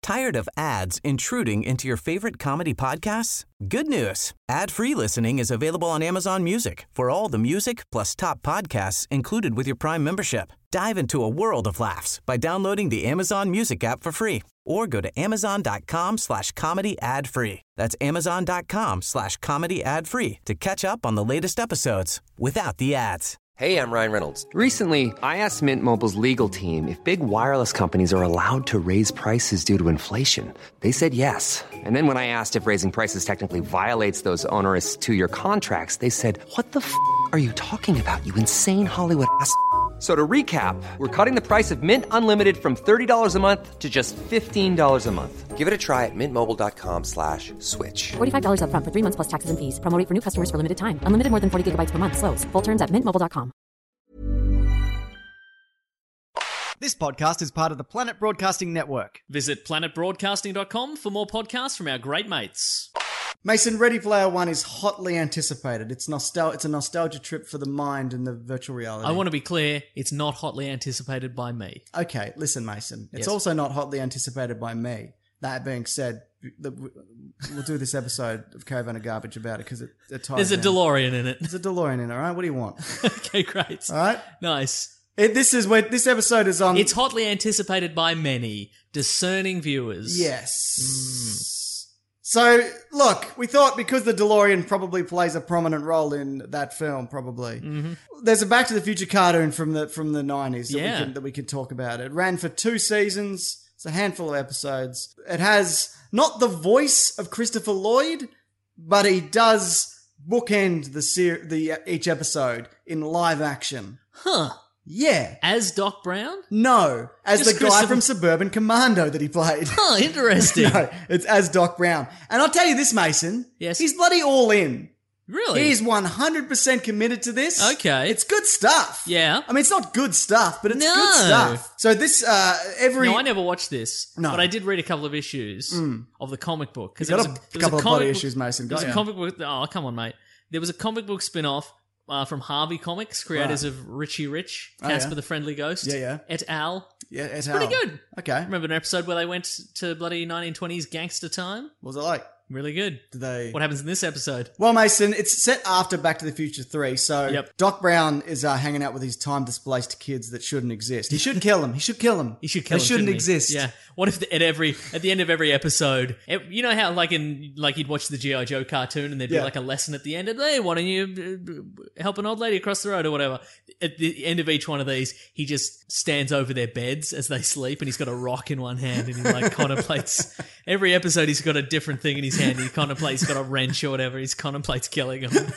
Tired of ads intruding into your favorite comedy podcasts? Good news. Ad-free listening is available on Amazon Music for all the music plus top podcasts included with your Prime membership. Dive into a world of laughs by downloading the Amazon Music app for free or go to amazon.com/comedy ad-free. That's amazon.com/comedy ad-free to catch up on the latest episodes without the ads. Hey, I'm Ryan Reynolds. Recently, I asked Mint Mobile's legal team if big wireless companies are allowed to raise prices due to inflation. They said yes. And then when I asked if raising prices technically violates those onerous two-year contracts, they said, "What the f*** are you talking about, you insane Hollywood ass?" So to recap, we're cutting the price of Mint Unlimited from $30 a month to just $15 a month. Give it a try at mintmobile.com/switch. $45 up front for 3 months plus taxes and fees. Promo rate for new customers for limited time. Unlimited more than 40 gigabytes per month. Slows full terms at mintmobile.com. This podcast is part of the Planet Broadcasting Network. Visit planetbroadcasting.com for more podcasts from our great mates. Mason, Ready Player One is hotly anticipated. It's a nostalgia trip for the mind and the virtual reality. I want to be clear, it's not hotly anticipated by me. Okay, listen, Mason. It's Yes. also not hotly anticipated by me. That being said, we'll do this episode of Caravan of Garbage about it because it ties There's a in. DeLorean in it. There's a DeLorean in it, all right? What do you want? Okay, great. All right? Nice. This episode is on... It's hotly anticipated by many discerning viewers. Yes. So, look, we thought because the DeLorean probably plays a prominent role in that film, probably. Mm-hmm. There's a Back to the Future cartoon from the 90s that we can talk about. It ran for 2 seasons. It's a handful of episodes. It has not the voice of Christopher Lloyd, but he does bookend each episode in live action. Huh. Yeah. As Doc Brown? No, as Just the guy from Suburban Commando that he played. Huh, interesting. No, it's as Doc Brown. And I'll tell you this, Mason. Yes. He's bloody all in. Really? He's 100% committed to this. Okay. It's good stuff. Yeah. I mean, it's not good stuff, but it's No. good stuff. So this, No, I never watched this. No. But I did read a couple of issues of the comic book. You've got a couple of body issues, Mason. There's Got a ya. comic book. Oh, come on, mate. There was a comic book spin-off from Harvey Comics, creators of Richie Rich, Casper yeah. the Friendly Ghost, Yeah. et al. Yeah, it's Pretty good. Okay. Remember an episode where they went to bloody 1920s gangster time? What was it like? Really good. Did they... What happens in this episode? Well, Mason, it's set after Back to the Future 3, so Yep. Doc Brown is hanging out with his time-displaced kids that shouldn't exist. He should kill them. He should kill them. He should kill They him, shouldn't he? exist. Yeah. What if at the end of every episode, you know how like you'd watch the G.I. Joe cartoon and there'd be Yeah. like a lesson at the end of, hey, why don't you help an old lady across the road or whatever? At the end of each one of these, he just stands over their beds as they sleep and he's got a rock in one hand and he like contemplates. Every episode he's got a different thing in his hand. He contemplates, he's got a wrench or whatever. He contemplates killing them.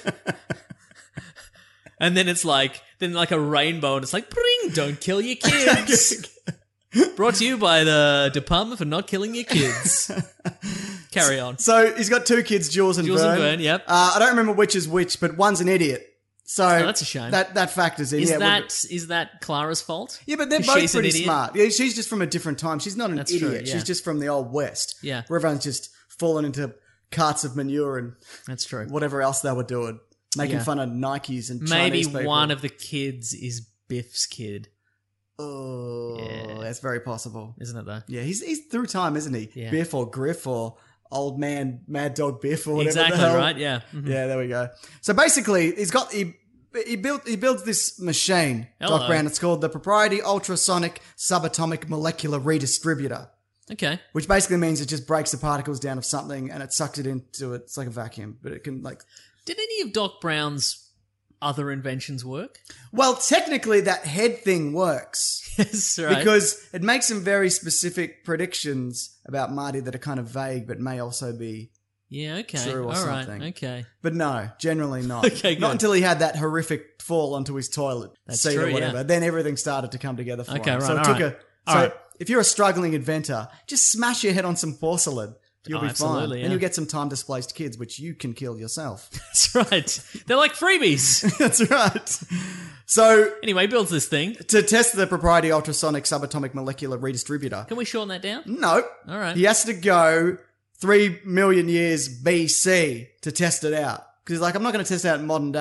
And then it's like a rainbow and it's like, bring, don't kill your kids. Brought to you by the Department for Not Killing Your Kids. Carry on. So he's got 2 kids, Jules and Jules Vern. and Vern, yep. I don't remember which is which, but one's an idiot. So that's a shame. That factors in. Is that Clara's fault? Yeah, but they're 'Cause both she's an pretty idiot? smart. Yeah, she's just from a different time. She's not an That's idiot. true, yeah. She's just from the old West. Yeah. Where everyone's just fallen into carts of manure and That's true. whatever else they were doing. Making Yeah. fun of Nikes and Maybe Chinese people. one of the kids is Biff's kid, Oh, Yeah. that's very possible. isn't it though? Yeah, he's through time, isn't he? Yeah. Biff or Griff or old man Mad Dog Biff or whatever Exactly the hell. right. Yeah. Mhm. Yeah, there we go. So basically, he builds this machine, Hello. Doc Brown. It's called the Propriety Ultrasonic Subatomic Molecular Redistributor, Okay. which basically means it just breaks the particles down of something and it sucks it into it. It's like a vacuum, but it can like... Did any of Doc Brown's other inventions work? Well, technically that head thing works. Yes, right. Because it makes some very specific predictions about Marty that are kind of vague, but may also be... Yeah. Okay. True or All right. something. Okay. But no, generally not. Okay, good. Not until he had that horrific fall onto his toilet That's seat true, or whatever. yeah. Then everything started to come together for Okay, him. right, So it all took right. So All right. if you're a struggling inventor, just smash your head on some porcelain. You'll Oh, be fine. absolutely, yeah. And you'll get some time-displaced kids, which you can kill yourself. That's right. They're like freebies. That's right. So Anyway, he builds this thing. to test the Propriety Ultrasonic Subatomic Molecular Redistributor, Can we shorten that down? no. All right. He has to go 3 million years BC to test it out. Because he's like, I'm not going to test it out in modern day.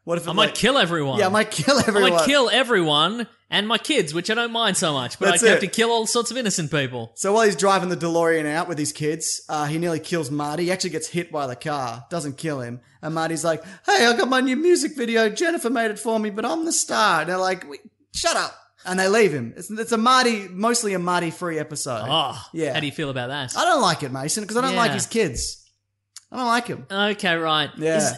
What if I might kill everyone. Yeah, I might kill everyone. I might kill everyone and my kids, which I don't mind so much, but I'd have to kill all sorts of innocent people. So while he's driving the DeLorean out with his kids, he nearly kills Marty. He actually gets hit by the car, doesn't kill him. And Marty's like, hey, I got my new music video. Jennifer made it for me, but I'm the star. And they're like, shut up. And they leave him. It's a mostly a Marty-free episode. Oh, yeah. How do you feel about that? I don't like it, Mason, because I don't like his kids. I don't like him. Okay, right. Yeah.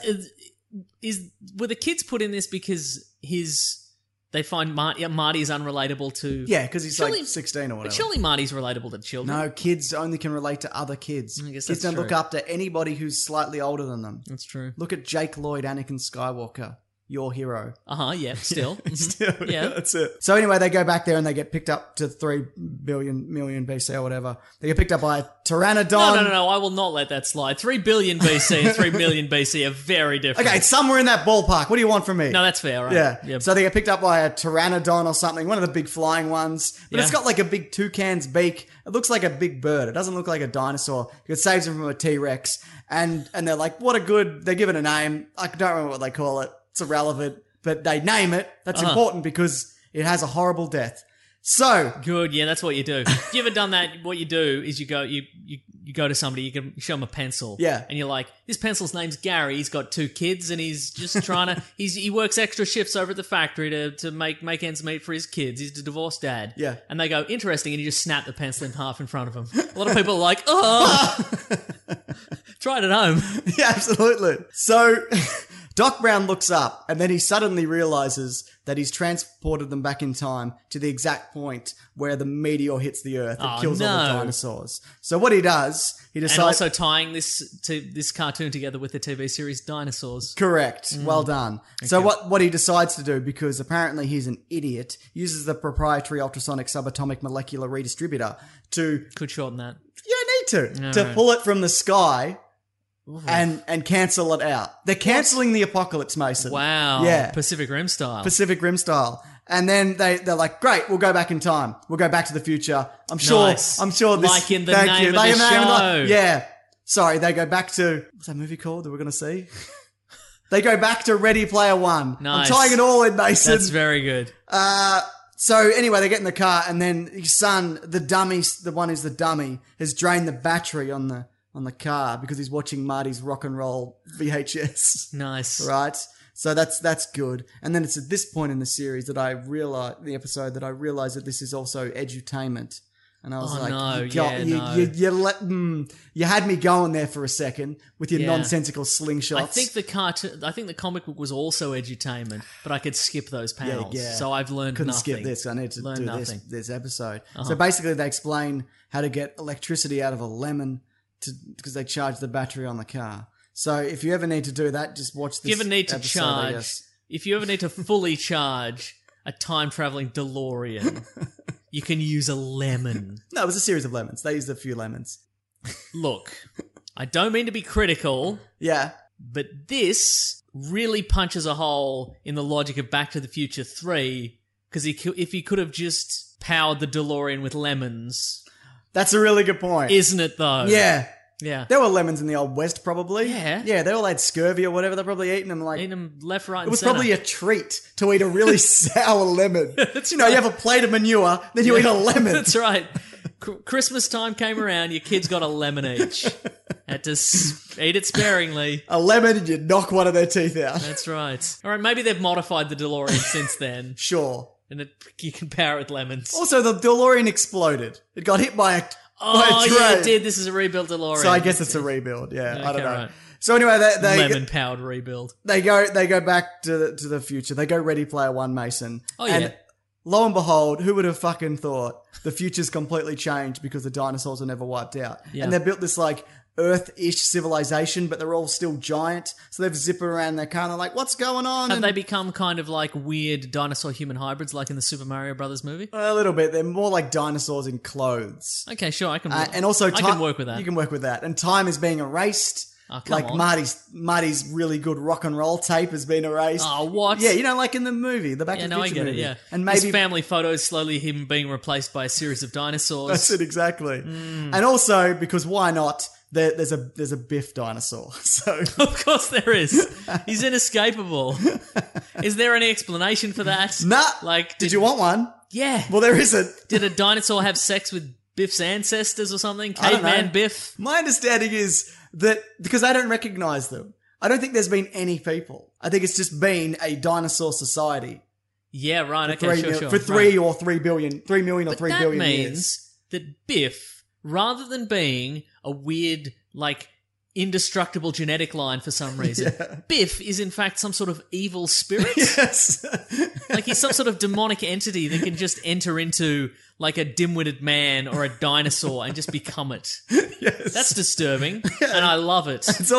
Were the kids put in this because they find Marty is unrelatable to... Yeah, because he's like 16 or whatever. But surely Marty's relatable to children. No, kids only can relate to other kids. I guess Kids don't that's look true. up to anybody who's slightly older than them. That's true. Look at Jake Lloyd, Anakin Skywalker, your hero. Yeah, still. Still, Yeah. that's it. So anyway, they go back there and they get picked up to 3 million BC or whatever. They get picked up by a pteranodon. No, I will not let that slide. 3 billion BC and 3 million BC are very different. Okay, it's somewhere in that ballpark. What do you want from me? No, that's fair, right? Yeah. Yep. So they get picked up by a pteranodon or something, one of the big flying ones. But it's got like a big toucan's beak. It looks like a big bird. It doesn't look like a dinosaur. It saves them from a T-Rex. And they're like, they give it a name. I don't remember what they call it. It's irrelevant. But they name it. That's important because it has a horrible death. So Good, yeah, that's what you do. You ever done that? What you do is you go to somebody, you can show them a pencil. Yeah. And you're like, this pencil's name's Gary, he's got 2 kids and he's just trying to, he works extra shifts over at the factory to make ends meet for his kids. He's a divorced dad. Yeah. And they go, interesting, and you just snap the pencil in half in front of him. A lot of people are like, oh! Try it at home. yeah, absolutely. So Doc Brown looks up and then he suddenly realizes that he's transported them back in time to the exact point where the meteor hits the earth and kills all the dinosaurs. So what he does, he decides... And also tying this cartoon together with the TV series Dinosaurs. Correct. Well done. Okay. So what he decides to do, because apparently he's an idiot, uses the proprietary ultrasonic subatomic molecular redistributor to... Could shorten that. You don't need to. Pull it from the sky... And cancel it out. They're cancelling the apocalypse, Mason. Wow. Yeah. Pacific Rim style. Pacific Rim style. And then they're like, great, we'll go back in time. We'll go back to the future. I'm sure this... Like in the name of the show. Yeah. Sorry, they go back to... What's that movie called that we're going to see? They go back to Ready Player One. Nice. I'm tying it all in, Mason. That's very good. So anyway, they get in the car and then his son, the one who's the dummy, has drained the battery on the car because he's watching Marty's rock and roll VHS. Nice. Right? So that's good. And then it's at this point in the series that I realize that this is also edutainment. And I was you had me going there for a second with your nonsensical slingshots. I think the comic book was also edutainment, but I could skip those panels. Yeah. So I've learned Couldn't nothing. skip this. I need to do nothing. this episode. So basically they explain how to get electricity out of a lemon because they charge the battery on the car. So if you ever need to do that, just watch this. If you ever need to episode, charge, if you ever need to fully charge a time-traveling DeLorean, you can use a lemon. No, it was a series of lemons. They used a few lemons. Look, I don't mean to be critical. Yeah. But this really punches a hole in the logic of Back to the Future 3, because if he could have just powered the DeLorean with lemons... That's a really good point. Isn't it, though? Yeah. Yeah. There were lemons in the Old West, probably. Yeah. Yeah, they all had scurvy or whatever. They're probably eating them left, right, and it was center. probably a treat to eat a really sour lemon. That's you have a plate of manure, then you eat a lemon. That's right. Christmas time came around, your kids got a lemon each. Had to eat it sparingly. A lemon and you knock one of their teeth out. That's right. All right, maybe they've modified the DeLorean since then. Sure. And you can power it with lemons. Also, the DeLorean exploded. It got hit by a train. Yeah, it did. This is a rebuilt DeLorean. So I guess it's a rebuild. Yeah, Okay, I don't know. right. So anyway, they lemon-powered rebuild. They go back to the future. They go Ready Player One, Mason. Oh, yeah. And lo and behold, who would have fucking thought the future's completely changed because the dinosaurs are never wiped out. Yeah. And they built this Earth-ish civilization, but they're all still giant. So they've zipped around their car and they're like, what's going on? Have they become kind of like weird dinosaur-human hybrids like in the Super Mario Brothers movie? A little bit. They're more like dinosaurs in clothes. Okay, sure. I can And also I can work with that. You can work with that. And time is being erased. Oh, come like on. Marty's really good rock and roll tape has been erased. Oh, what? Yeah, you know, like in the movie, the Back Yeah, to the no, I Future get it, movie. yeah. And maybe His family photos, slowly him being replaced by a series of dinosaurs. that's it exactly. And also because why not? There's a Biff dinosaur. So Of course there is. He's inescapable. Is there any explanation for that? nah. Like, did you want one? Yeah. Well, there isn't. Did a dinosaur have sex with Biff's ancestors or something? I don't know. Caveman Biff? My understanding is that because I don't recognize them, I don't think there's been any people. I think it's just been a dinosaur society Yeah, right. Okay, sure. for 3 or 3 billion, 3 million or But 3 that billion means years. that Biff, rather than being a weird, like, indestructible genetic line for some reason, Biff is in fact some sort of evil spirit. Yes. Like he's some sort of demonic entity that can just enter into like a dim-witted man or a dinosaur and just become it. Yes. That's disturbing, and I love it. It's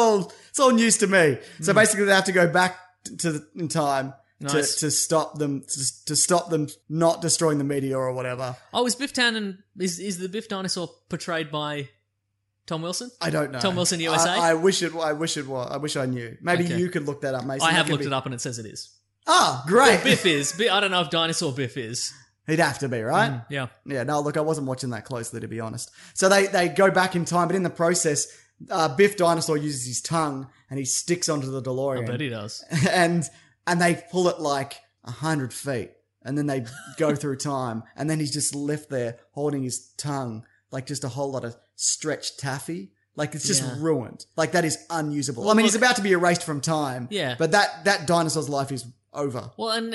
all news to me. So basically they have to go back in time Nice. to stop them to stop them not destroying the meteor or whatever. Oh, is Biff Tannen, is the Biff dinosaur portrayed by Tom Wilson? I don't know. Tom Wilson, USA? I wish it was. I wish I knew. Maybe Okay. you could look that up, Mason. I have That could looked be- it up and it says it is. Ah, great. Biff is. I don't know if dinosaur Biff is. He'd have to be, right? Yeah. Yeah, no, look, I wasn't watching that closely, to be honest. So they go back in time, but in the process, Biff Dinosaur uses his tongue and he sticks onto the DeLorean. I bet he does. And they pull it like 100 feet. And then they go through time. And then he's just left there holding his tongue like just a whole lot of stretched taffy. Like it's just Yeah. ruined. Like that is unusable. Well, I mean, look- he's about to be erased from time. Yeah. But that dinosaur's life is over. Well, and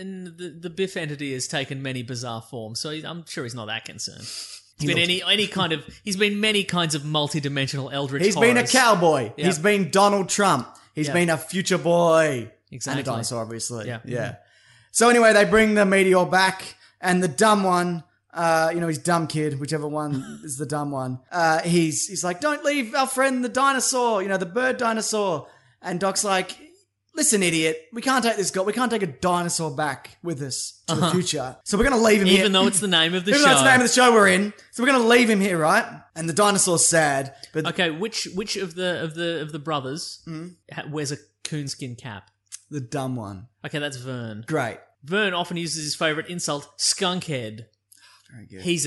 the Biff entity has taken many bizarre forms, so I'm sure he's not that concerned. He's been he's been many kinds of multi-dimensional eldritch He's been a horrors. cowboy. Yeah. He's been Donald Trump. He's Yeah. been a future boy. Exactly. And a dinosaur, obviously. Yeah. Yeah. So anyway, they bring the meteor back, and the dumb one, his dumb kid, whichever one is the dumb one, he's like, don't leave our friend the dinosaur, the bird dinosaur. And Doc's like, listen, idiot, we can't take this guy. We can't take a dinosaur back with us to the future. So we're going to leave him here. Even though it's the name of the Even show. though it's the name of the show we're in. So we're going to leave him here, right? And the dinosaur's sad. But Okay, which of the brothers wears a coonskin cap? the dumb one. Okay, that's Vern. Great. Vern often uses his favorite insult, skunkhead. Very good. He's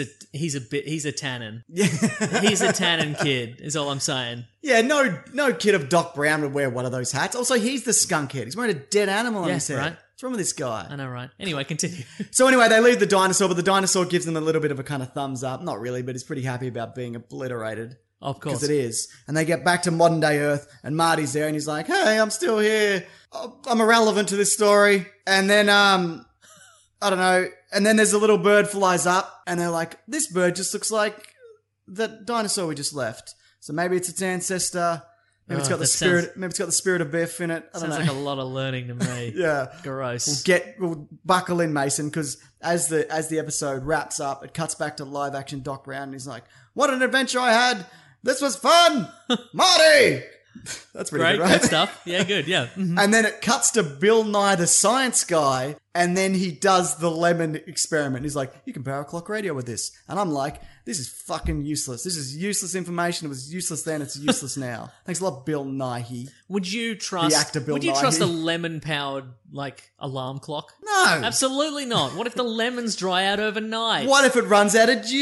a tannin. Yeah. He's a tannin kid, is all I'm saying. Yeah, no kid of Doc Brown would wear one of those hats. Also, he's the skunk head. He's wearing a dead animal on Yeah, his head. right. What's wrong with this guy? I know, right? Anyway, continue. So anyway, they leave the dinosaur, but the dinosaur gives them a little bit of a kind of thumbs up. Not really, but he's pretty happy about being obliterated. Of course. Because it is. And they get back to modern day Earth, and Marty's there, and he's like, hey, I'm still here. I'm irrelevant to this story. And then, I don't know. And then there's a little bird flies up, and they're like, this bird just looks like the dinosaur we just left. So maybe it's its ancestor. Maybe it's got the that spirit. sounds- Maybe it's got the spirit of Biff in it. I don't Sounds know. like a lot of learning to me. Yeah. Gross. We'll buckle in, Mason, because as the episode wraps up, it cuts back to live action Doc Brown, and he's like, "What an adventure I had! This was fun, Marty." That's pretty Great, good, right? good stuff. Yeah, good. Yeah. Mhm. And then it cuts to Bill Nye, the science guy, and then he does the lemon experiment. He's like, "You can power a clock radio with this," and I'm like, "This is fucking useless. This is useless information. It was useless then. It's useless now." Thanks a lot, Bill Nighy. Would you trust? actor Bill would you Nighy. trust a lemon-powered alarm clock? No. Absolutely not. What if the lemons dry out overnight? What if it runs out of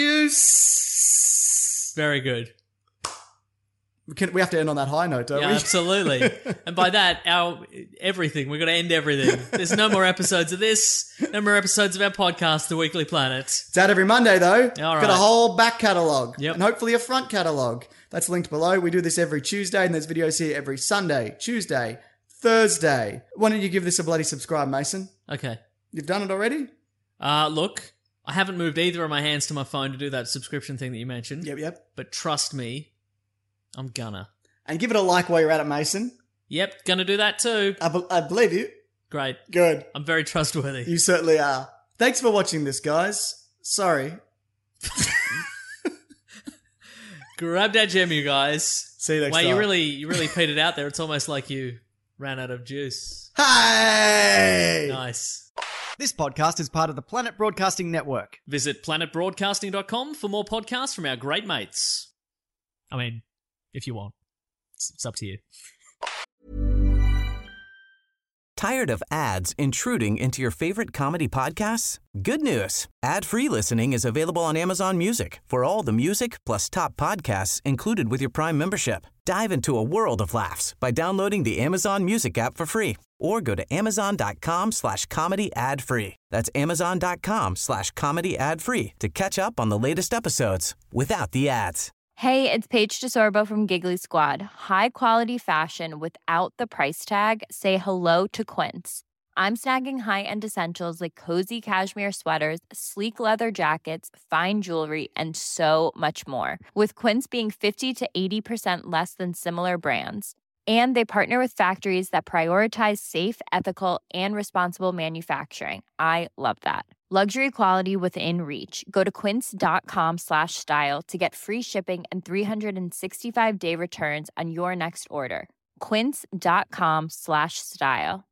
juice? Very good. We have to end on that high note, don't Yeah, we? absolutely. And by that, everything. We're going to end everything. There's no more episodes of this. No more episodes of our podcast, The Weekly Planet. It's out every Monday, though. All Got a right. whole back catalogue. Yep. And hopefully a front catalogue. That's linked below. We do this every Tuesday, and there's videos here every Sunday, Tuesday, Thursday. Why don't you give this a bloody subscribe, Mason? Okay. You've done it already? Look, I haven't moved either of my hands to my phone to do that subscription thing that you mentioned. Yep. But trust me, I'm gonna. And give it a like while you're at it, Mason. Yep, gonna do that too. I believe you. Great. Good. I'm very trustworthy. You certainly are. Thanks for watching this, guys. Sorry. Grab that gem, you guys. See you next Wow, time. you really petered out there. It's almost like you ran out of juice. Hey! Nice. This podcast is part of the Planet Broadcasting Network. Visit planetbroadcasting.com for more podcasts from our great mates. I mean, if you want. It's up to you. Tired of ads intruding into your favorite comedy podcasts? Good news. Ad-free listening is available on Amazon Music for all the music plus top podcasts included with your Prime membership. Dive into a world of laughs by downloading the Amazon Music app for free or go to amazon.com/comedy ad-free. That's amazon.com/comedy ad-free to catch up on the latest episodes without the ads. Hey, it's Paige DeSorbo from Giggly Squad. High quality fashion without the price tag. Say hello to Quince. I'm snagging high-end essentials like cozy cashmere sweaters, sleek leather jackets, fine jewelry, and so much more. With Quince being 50 to 80% less than similar brands. And they partner with factories that prioritize safe, ethical, and responsible manufacturing. I love that. Luxury quality within reach. Go to quince.com/style to get free shipping and 365-day returns on your next order. Quince.com/style.